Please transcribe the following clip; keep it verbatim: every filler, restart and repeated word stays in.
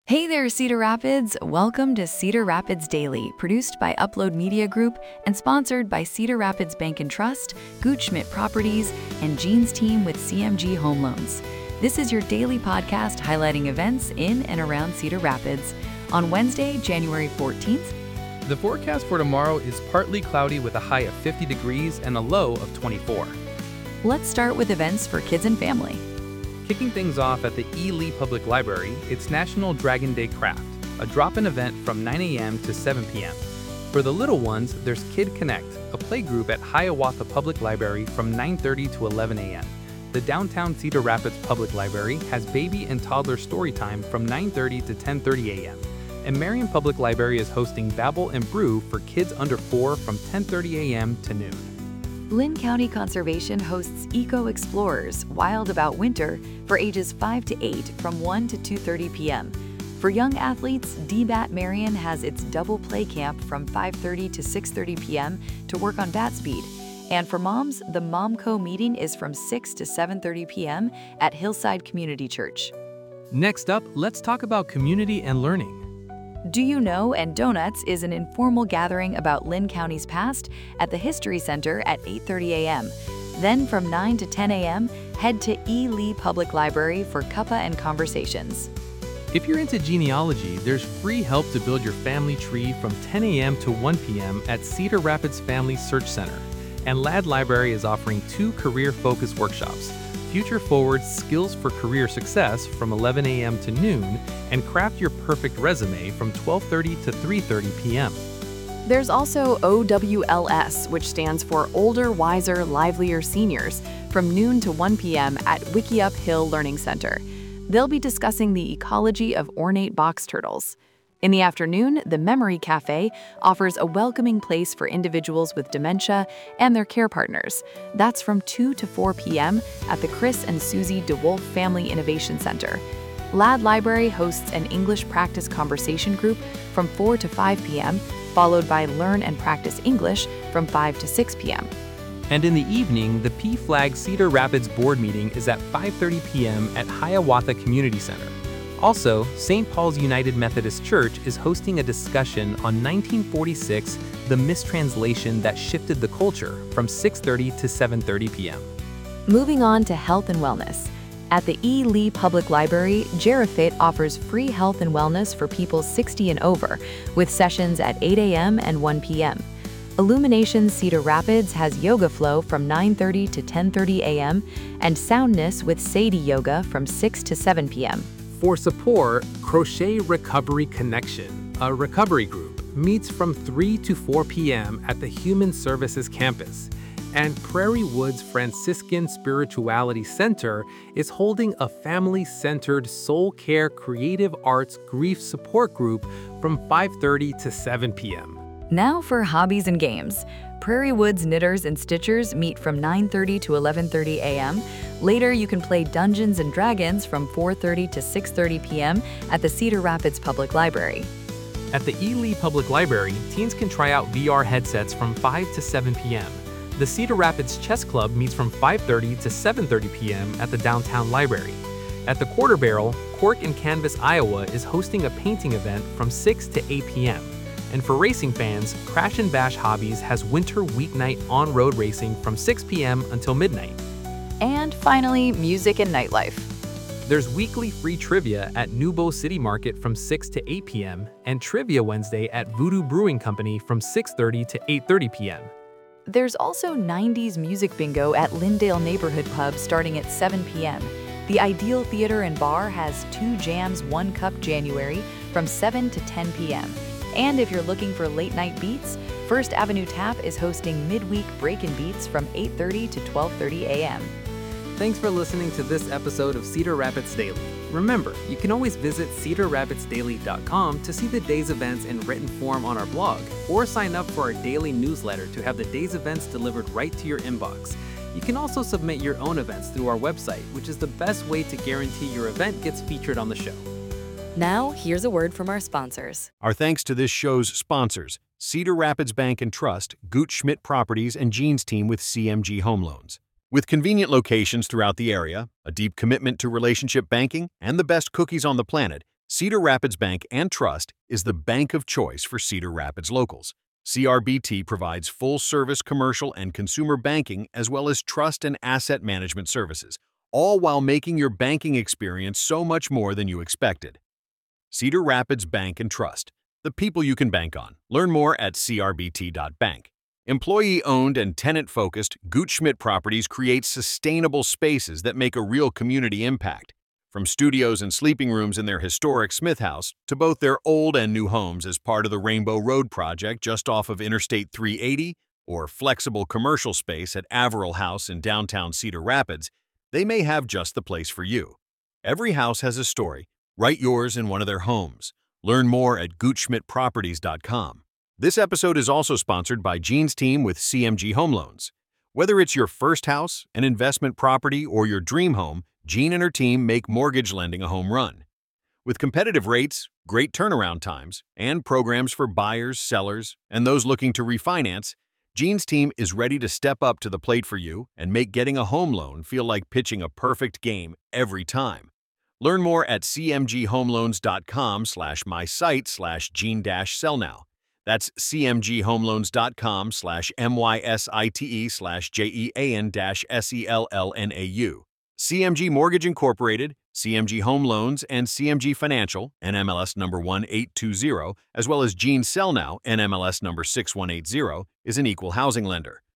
Hey there, Cedar Rapids! Welcome to Cedar Rapids Daily, produced by Upload Media Group and sponsored by Cedar Rapids Bank and Trust, Gooch Schmidt Properties, and Jean's team with C M G Home Loans. This is your daily podcast highlighting events in and around Cedar Rapids. On Wednesday, January fourteenth, the forecast for tomorrow is partly cloudy with a high of fifty degrees and a low of twenty-four. Let's start with events for kids and family. Kicking things off at the E. Lee Public Library, it's National Dragon Day Craft, a drop-in event from nine a m to seven p m For the little ones, there's Kid Connect, a playgroup at Hiawatha Public Library from nine thirty to eleven a m The downtown Cedar Rapids Public Library has baby and toddler story time from nine thirty to ten thirty a m And Marion Public Library is hosting Babble and Brew for kids under four from ten thirty a m to noon. Linn County Conservation hosts Eco Explorers Wild About Winter for ages five to eight from one to two thirty p m For young athletes, D BAT Marion has its double play camp from five thirty to six thirty p m to work on bat speed. And for moms, the MomCo meeting is from six to seven thirty p m at Hillside Community Church. Next up, let's talk about community and learning. Do You Know and Donuts is an informal gathering about Linn County's past at the History Center at eight thirty a m Then from nine to ten a m, head to E. Lee Public Library for Cuppa and Conversations. If you're into genealogy, there's free help to build your family tree from ten a m to one p m at Cedar Rapids Family Search Center. And Ladd Library is offering two career-focused workshops, Future Forward Skills for Career Success from eleven a m to noon, and Craft Your Perfect Resume from twelve thirty to three thirty p m There's also O W L S, which stands for Older, Wiser, Livelier Seniors, from noon to one p m at Wickiup Hill Learning Center. They'll be discussing the ecology of ornate box turtles. In the afternoon, the Memory Cafe offers a welcoming place for individuals with dementia and their care partners. That's from two to four p m at the Chris and Susie DeWolf Family Innovation Center. Ladd Library hosts an English practice conversation group from four to five p m, followed by Learn and Practice English from five to six p m And in the evening, the P Flag Cedar Rapids board meeting is at five thirty p m at Hiawatha Community Center. Also, Saint Paul's United Methodist Church is hosting a discussion on nineteen forty-six, the mistranslation that shifted the culture, from six thirty to seven thirty p m Moving on to health and wellness. At the E. Lee Public Library, Gerafit offers free health and wellness for people sixty and over, with sessions at eight a m and one p m Illumination Cedar Rapids has Yoga Flow from nine thirty to ten thirty a m and Soundness with Sadie Yoga from six to seven p m For support, Crochet Recovery Connection, a recovery group, meets from three to four p m at the Human Services Campus. And Prairie Woods Franciscan Spirituality Center is holding a family-centered soul care creative arts grief support group from five thirty to seven p m Now for hobbies and games. Prairie Woods Knitters and Stitchers meet from nine thirty to eleven thirty a m Later, you can play Dungeons and Dragons from four thirty to six thirty p m at the Cedar Rapids Public Library. At the E. Lee Public Library, teens can try out V R headsets from five to seven p m The Cedar Rapids Chess Club meets from five thirty to seven thirty p m at the downtown library. At the Quarter Barrel, Cork and Canvas, Iowa is hosting a painting event from six to eight p m And for racing fans, Crash and Bash Hobbies has winter weeknight on-road racing from six p m until midnight. And finally, music and nightlife. There's weekly free trivia at Nubo City Market from six to eight p m and Trivia Wednesday at Voodoo Brewing Company from six thirty to eight thirty p m There's also nineties music bingo at Lyndale Neighborhood Pub starting at seven p m The Ideal Theater and Bar has two jams, one cup January from seven to ten p m And if you're looking for late-night beats, First Avenue Tap is hosting midweek break-in beats from eight thirty to twelve thirty a m Thanks for listening to this episode of Cedar Rapids Daily. Remember, you can always visit cedar rapids daily dot com to see the day's events in written form on our blog, or sign up for our daily newsletter to have the day's events delivered right to your inbox. You can also submit your own events through our website, which is the best way to guarantee your event gets featured on the show. Now, here's a word from our sponsors. Our thanks to this show's sponsors, Cedar Rapids Bank and Trust, Gooch Schmidt Properties, and Jean's team with C M G Home Loans. With convenient locations throughout the area, a deep commitment to relationship banking, and the best cookies on the planet, Cedar Rapids Bank and Trust is the bank of choice for Cedar Rapids locals. C R B T provides full-service commercial and consumer banking as well as trust and asset management services, all while making your banking experience so much more than you expected. Cedar Rapids Bank and Trust, the people you can bank on. Learn more at c r b t dot bank. Employee-owned and tenant-focused, Gooch Schmidt Properties creates sustainable spaces that make a real community impact. From studios and sleeping rooms in their historic Smith House to both their old and new homes as part of the Rainbow Road project just off of Interstate three eighty or flexible commercial space at Averill House in downtown Cedar Rapids, they may have just the place for you. Every house has a story. Write yours in one of their homes. Learn more at gooch schmidt properties dot com. This episode is also sponsored by Gene's team with C M G Home Loans. Whether it's your first house, an investment property, or your dream home, Gene and her team make mortgage lending a home run. With competitive rates, great turnaround times, and programs for buyers, sellers, and those looking to refinance, Gene's team is ready to step up to the plate for you and make getting a home loan feel like pitching a perfect game every time. Learn more at c m g home loans dot com slash my site slash gene dash sell now. That's c m g home loans dot com slash m y site slash j e a n dash s e l l n a u. C M G Mortgage Incorporated, C M G Home Loans, and C M G Financial, N M L S number one eight two zero, as well as Gene Sell Now, N M L S number six one eight zero, is an equal housing lender.